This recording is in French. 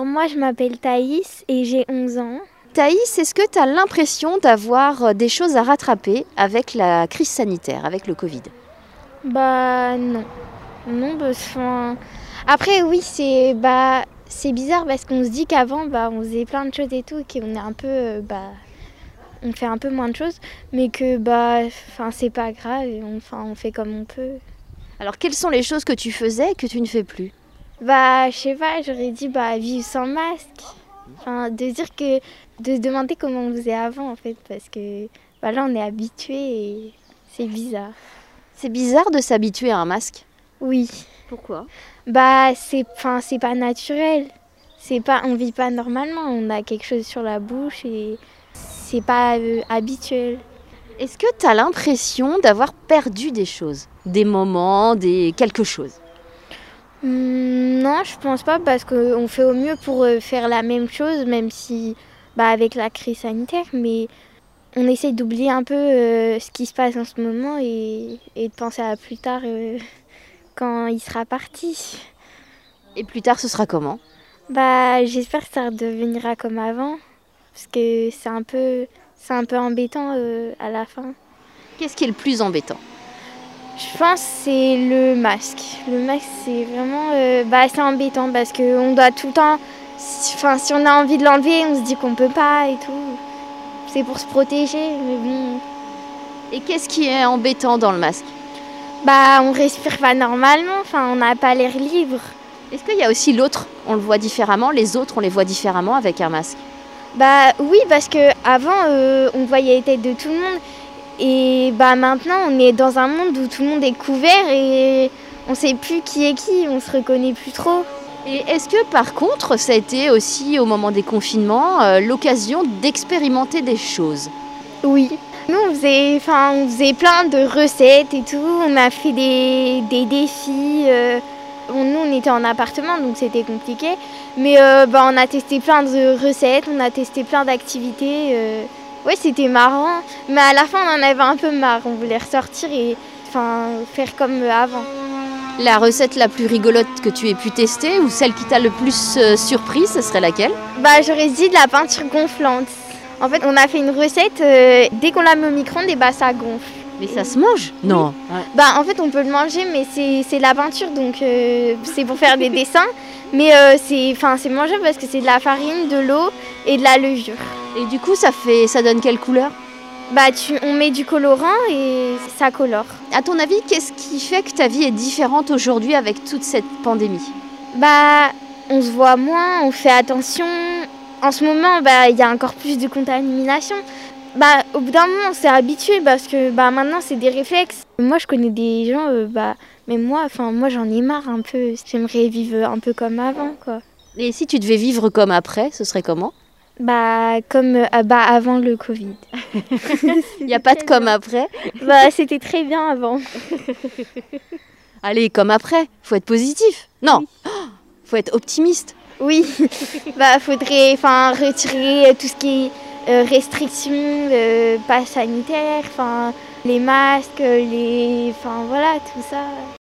Alors moi je m'appelle Thaïs et j'ai 11 ans. Thaïs, est-ce que tu as l'impression d'avoir des choses à rattraper avec la crise sanitaire, avec le Covid? Bah non. Non, après oui c'est bizarre parce qu'on se dit qu'avant on faisait plein de choses et tout et qu'on est un peu on fait un peu moins de choses mais que c'est pas grave et on fait comme on peut. Alors, quelles sont les choses que tu faisais et que tu ne fais plus? Je sais pas, j'aurais dit vivre sans masque. De se demander comment on faisait avant en fait parce que là on est habitué et c'est bizarre. C'est bizarre de s'habituer à un masque. Oui. Pourquoi? C'est pas naturel. On vit pas normalement, on a quelque chose sur la bouche et c'est pas habituel. Est-ce que tu as l'impression d'avoir perdu des choses? Des moments, quelque chose? Non, je pense pas parce qu'on fait au mieux pour faire la même chose, même si avec la crise sanitaire, mais on essaye d'oublier un peu ce qui se passe en ce moment et de penser à plus tard quand il sera parti. Et plus tard, ce sera comment? J'espère que ça redeviendra comme avant, parce que c'est un peu embêtant à la fin. Qu'est-ce qui est le plus embêtant? Je pense que c'est le masque. Le masque, c'est vraiment c'est embêtant parce qu'on doit tout le temps... si on a envie de l'enlever, on se dit qu'on peut pas et tout. C'est pour se protéger, mais bon... Et qu'est-ce qui est embêtant dans le masque? On respire pas normalement, on n'a pas l'air libre. Est-ce qu'il y a aussi l'autre? On le voit différemment, les autres, on les voit différemment avec un masque? Oui, parce qu'avant, on voyait les têtes de tout le monde. Et maintenant, on est dans un monde où tout le monde est couvert et on sait plus qui est qui, on se reconnaît plus trop. Et est-ce que par contre, ça a été aussi au moment des confinements l'occasion d'expérimenter des choses? Oui. Nous, on faisait plein de recettes et tout. On a fait des défis. Nous, on était en appartement, donc c'était compliqué. Mais on a testé plein de recettes, on a testé plein d'activités. Ouais, c'était marrant. Mais à la fin, on en avait un peu marre. On voulait ressortir et faire comme avant. La recette la plus rigolote que tu aies pu tester ou celle qui t'a le plus surpris, ce serait laquelle? J'aurais dit de la peinture gonflante. En fait, on a fait une recette, dès qu'on la met au micro-ondes, ça gonfle. Mais ça se mange? Non. Ouais. En fait, on peut le manger, mais c'est de la peinture, donc c'est pour faire des dessins. Mais c'est mangeable parce que c'est de la farine, de l'eau et de la levure. Et du coup, ça donne quelle couleur? On met du colorant et ça colore. À ton avis, qu'est-ce qui fait que ta vie est différente aujourd'hui avec toute cette pandémie? On se voit moins, on fait attention. En ce moment, il y a encore plus de contamination. Au bout d'un moment, on s'est habitué parce que maintenant, c'est des réflexes. Moi, je connais des gens, mais moi j'en ai marre un peu. J'aimerais vivre un peu comme avant, quoi. Et si tu devais vivre comme après, ce serait comment? Comme avant le Covid. Il n'y a pas de comme après? C'était très bien avant. Allez, comme après, faut être positif. Non, oui. Faut être optimiste. Oui, faudrait retirer tout ce qui est restrictions, pas sanitaire, les masques, voilà, tout ça.